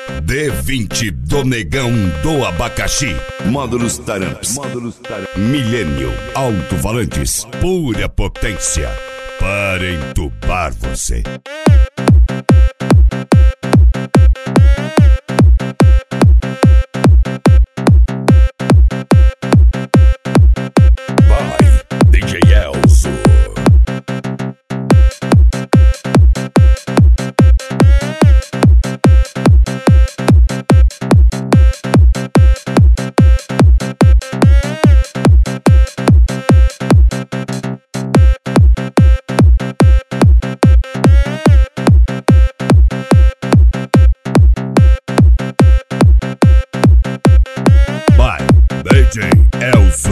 D20 do Negão do Abacaxi. Módulos Taramps. Millennium. Alto-falantes. Pura potência. Para entubar você. Vai, DJ Elzo. DJ Elzo.